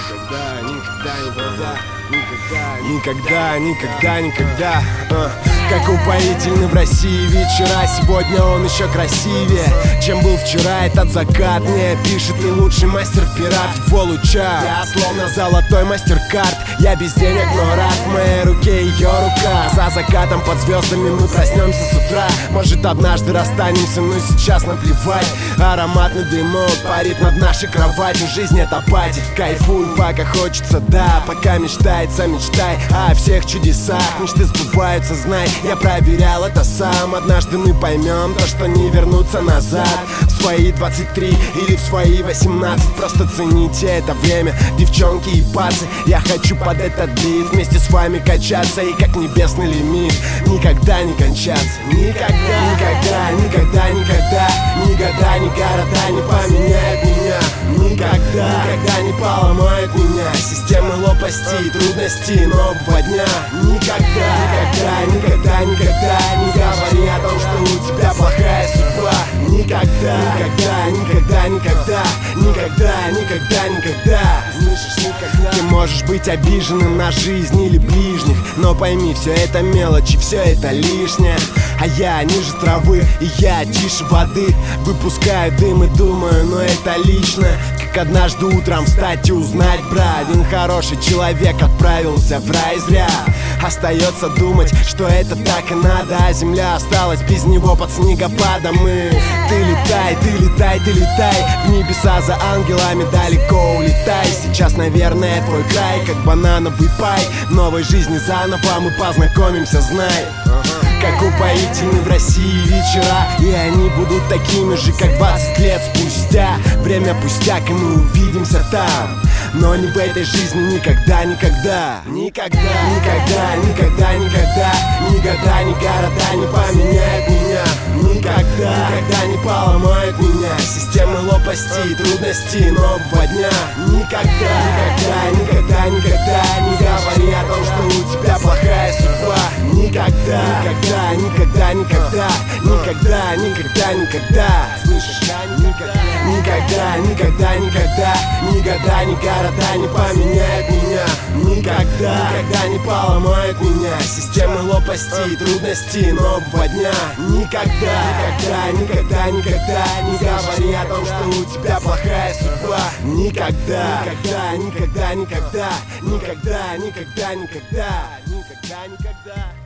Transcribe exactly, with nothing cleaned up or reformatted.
Никогда, никогда, никогда, никогда, никогда, никогда, никогда. А, как упоительны в России вечера, сегодня он еще красивее, чем был вчера этот закат. Мне пишет не лучший мастер пират в его лучах. Я словно золотой мастер-карт, я без денег, но рад. В моей руке ее рука, за закатом под звездами мы проснемся с утра. Может, однажды расстанемся, но сейчас наплевать. Ароматный дымок парит над нашей кроватью. Жизнь это пати, кайфуй, пока хочется, да. Пока мечтается, мечтай о всех чудесах. Мечты сбываются, знай, я проверял это сам. Однажды мы поймем то, что не вернуться назад. В свои двадцать три или в свои восемнадцать. Просто цените это время, девчонки и пацы. Я хочу под этот бит вместе с вами качаться. И как небесный лимит никогда не кончаться. Никогда, никогда, никогда, никогда. Ни года, ни города не поменяют меня. Никогда, никогда не поломают меня системы лопастей, трудностей нового дня. Никогда, никогда, никогда, никогда не говори о том, что у тебя плохая судьба. Никогда, никогда, никогда, никогда, никогда, никогда, никогда. Слышишь, никогда. Ты можешь быть обиженным на жизнь или ближних, но пойми, все это мелочи, все это лишнее. А я ниже травы, и я тише воды. Выпускаю дым и думаю, но это лично. Как однажды утром встать и узнать, брат, один хороший человек отправился в рай зря. Остается думать, что это так и надо, а земля осталась без него под снегопадом. И ты летай, ты летай, ты летай в небеса за ангелами, далеко улетай. Сейчас, наверное, твой край, как банановый пай. В новой жизни заново мы познакомимся, знай. Как упоительны в России вечера, и они будут такими же, как двадцать лет спустя. Время пустяк, и мы увидимся там, но не в этой жизни никогда, никогда. Никогда, никогда, никогда, никогда. Ни года, ни города не поменяют меня. Никогда, никогда не поломают меня системы лопастей, трудностей нового дня. Никогда, никогда, никогда, никогда не говори о том, что у тебя плохая судьба. Никогда, никогда, никогда, никогда, никогда, никогда, никогда. Слышишь, никогда, никогда, никогда, никогда. Ни года, ни города не поменяют меня. Никогда, никогда не поломают меня системы лопастей, трудностей нового дня. Никогда, никогда, никогда, никогда не говори о том, что у тебя плохая судьба. Никогда, никогда, никогда, никогда, никогда, никогда, никогда, никогда, никогда.